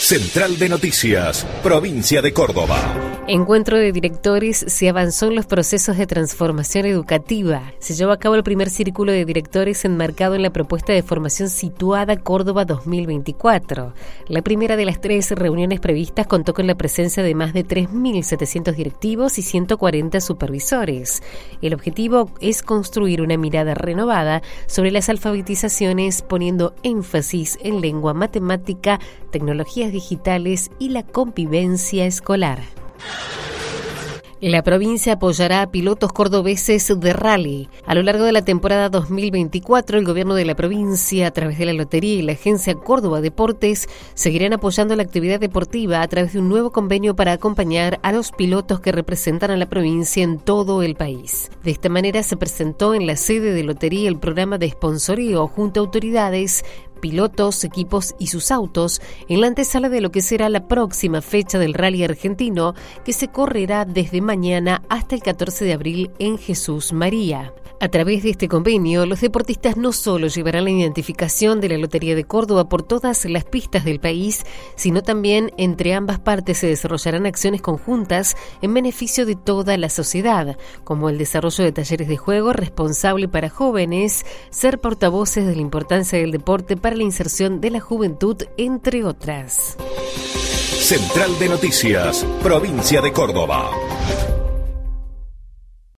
Central de Noticias, Provincia de Córdoba. Encuentro de directores. Se avanzó en los procesos de transformación educativa. Se llevó a cabo el primer círculo de directores enmarcado en la propuesta de formación situada Córdoba 2024. La primera de las 3 reuniones previstas contó con la presencia de más de 3.700 directivos y 140 supervisores. El objetivo es construir una mirada renovada sobre las alfabetizaciones, poniendo énfasis en lengua, matemática, tecnologías digitales y la convivencia escolar. La provincia apoyará a pilotos cordobeses de rally. A lo largo de la temporada 2024, el gobierno de la provincia, a través de la Lotería y la Agencia Córdoba Deportes, seguirán apoyando la actividad deportiva a través de un nuevo convenio para acompañar a los pilotos que representan a la provincia en todo el país. De esta manera se presentó en la sede de Lotería el programa de sponsoreo junto a autoridades, pilotos, equipos y sus autos en la antesala de lo que será la próxima fecha del rally argentino, que se correrá desde mañana hasta el 14 de abril en Jesús María. A través de este convenio, los deportistas no solo llevarán la identificación de la Lotería de Córdoba por todas las pistas del país, sino también entre ambas partes se desarrollarán acciones conjuntas en beneficio de toda la sociedad, como el desarrollo de talleres de juego responsable para jóvenes, ser portavoces de la importancia del deporte para la inserción de la juventud, entre otras. Central de Noticias, Provincia de Córdoba.